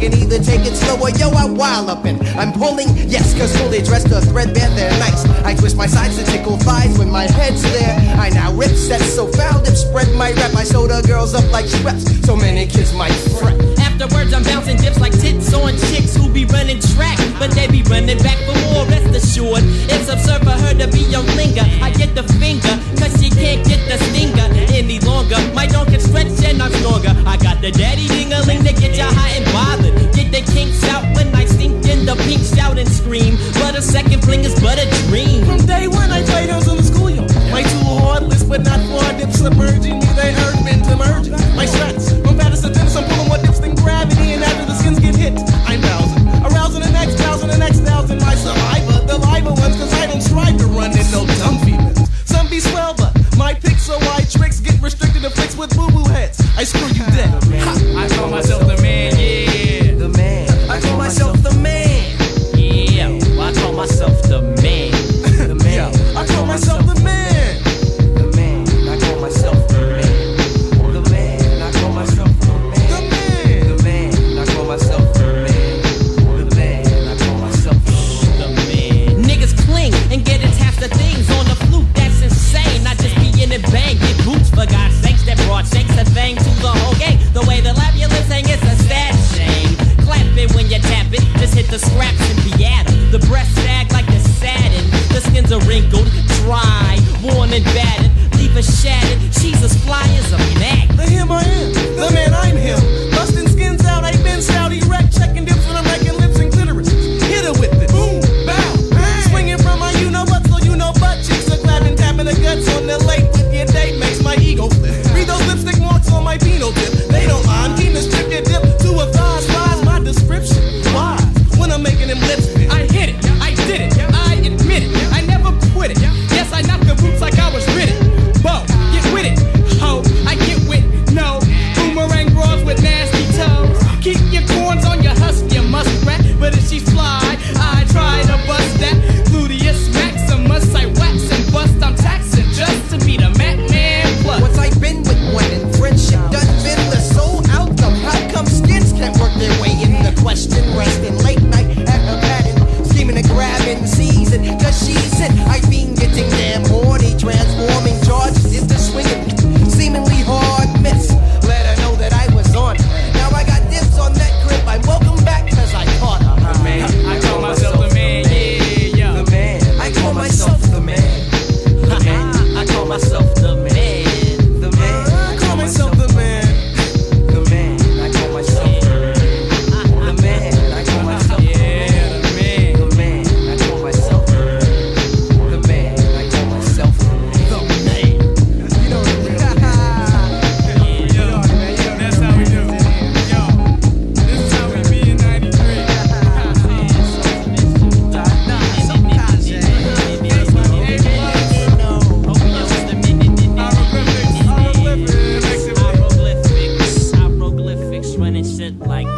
can either take it slow or yo, I wallopin'. I'm pulling, yes, cause fully dressed or threadbare, they're nice. I twist my sides to tickle thighs when my head's there. I now rip sets so foul, dip spread my rep. I sew the girls up like Schweppes, so many kids might fret. Afterwards, I'm bouncing dips like tits on chicks who be running track, but they be running back for more. Rest assured, it's absurd for her to be on linger. I get the finger, cause she can't get the stinger any longer. My dog can stretch and I'm stronger. I got the daddy ding-a-ling to get ya hot and bothered. Get the kinks out when I sink in the pink, shout and scream. But a second fling is but a dream. From day one, I played hoes in the schoolyard. My two heartless, but not far dips submerging me. They hurt into merging. My shots from Patterson to Dennis, I'm pulling more dips than gravity. And after the skins get hit, I'm bouncing. Arousing the next thousand. My survivor, the liver ones, cause I don't strive to run in no dumb feelings. Some be swell, but my picks so wide tricks get restricted to flicks with boo-boo heads. I screw you dead. I call myself the man, yeah. The man. I call myself the man. Yeah, I call myself the man. The man. I call myself the man. The man. I call myself the man. The man. I call myself the man. The man. The man. I call myself the man. The man. I call myself The man. Niggas cling and get attached to things on the flute. That's insane. I just be in and bang, get boots for God's sakes. That broad shakes a thing to the whole gang. The way the lap your lips hang, it's a sad shame. Clap it when you tap it. Just hit the scraps and be at 'em. The breasts sag like the satin. The skins are wrinkled, dry, worn and battered. Leave her shattered. She's as fly as a mag. The him I am. The man I'm him. Busting skins out, I've been stout erect. Checking dips when I'm wrecking lips and clitoris. Hit her with it. Boom, bow, bang. Swinging from my you-know-what, so you-know-butt. Cheeks are clapping, tapping the guts on the late with your date. Makes my ego flip. Read those lipstick marks on my penal tip. They don't mind. Keen to strip your dip to a thighs. Rise my description. Why? When I'm making them lips fit. I hit it, I did it, I admit it, I never quit it. Yes, I knocked the boots like I was ridden. Bo, get with it, ho, I get with no boomerang bras with nasty toes. Keep your corns on your husk, you muskrat. But if she fly, I try to bust that. Gluteus maximus, I wax and bust. I'm taxing just to be the Mac Man plus. Once I've been with one and friendship done been the sole outcome. How come skins can't work their way in the question? Resting late night at her pattern, scheming to grab in season. Cause she's it. I've been getting damn horny, transforming charges into swinging, seemingly hard miss. Let her know that I was on her. Now I got dibs on that grip. I'm welcome back cause I caught her. The man, I call myself the man, yeah, yeah. The man. I call myself the man. The man. I call myself the man. The man. I call myself the man. The man. I call myself the man. The man. I call myself Yeah, the man. the man. I call myself the man. I call myself the man. You know what Yo, that's how we do. Yo, this is how we be in 93. Hieroglyphics running shit like